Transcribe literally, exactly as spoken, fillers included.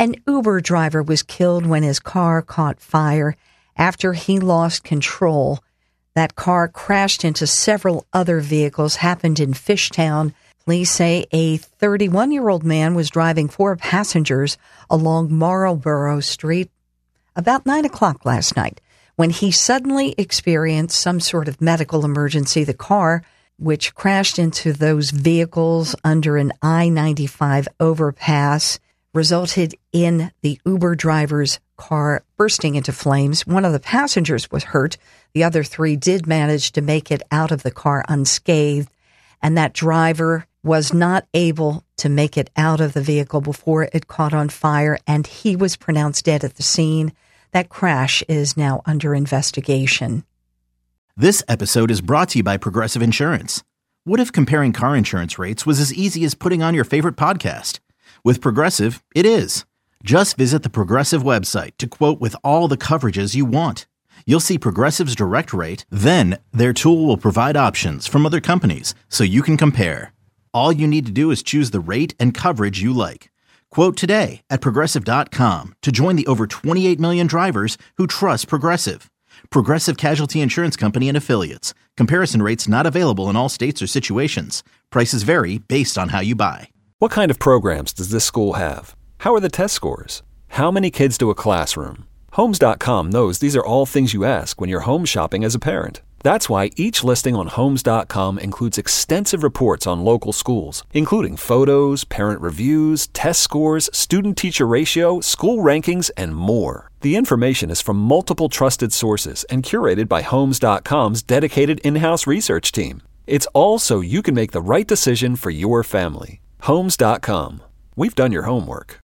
An Uber driver was killed when his car caught fire after he lost control. That car crashed into several other vehicles, happened in Fishtown. Police say a thirty-one-year-old man was driving four passengers along Marlborough Street about nine o'clock last night when he suddenly experienced some sort of medical emergency. The car, which crashed into those vehicles under an I ninety-five overpass, resulted in the Uber driver's car bursting into flames. One of the passengers was hurt. The other three did manage to make it out of the car unscathed, and that driver was not able to make it out of the vehicle before it caught on fire, and he was pronounced dead at the scene. That crash is now under investigation. This episode is brought to you by Progressive Insurance. What if comparing car insurance rates was as easy as putting on your favorite podcast? With Progressive, it is. Just visit the Progressive website to quote with all the coverages you want. You'll see Progressive's direct rate, then their tool will provide options from other companies so you can compare. All you need to do is choose the rate and coverage you like. Quote today at Progressive dot com to join the over twenty-eight million drivers who trust Progressive. Progressive Casualty Insurance Company and Affiliates. Comparison rates not available in all states or situations. Prices vary based on how you buy. What kind of programs does this school have? How are the test scores? How many kids do a classroom? Homes dot com knows these are all things you ask when you're home shopping as a parent. That's why each listing on Homes dot com includes extensive reports on local schools, including photos, parent reviews, test scores, student-teacher ratio, school rankings, and more. The information is from multiple trusted sources and curated by Homes dot com's dedicated in-house research team. It's all so you can make the right decision for your family. Homes dot com. We've done your homework.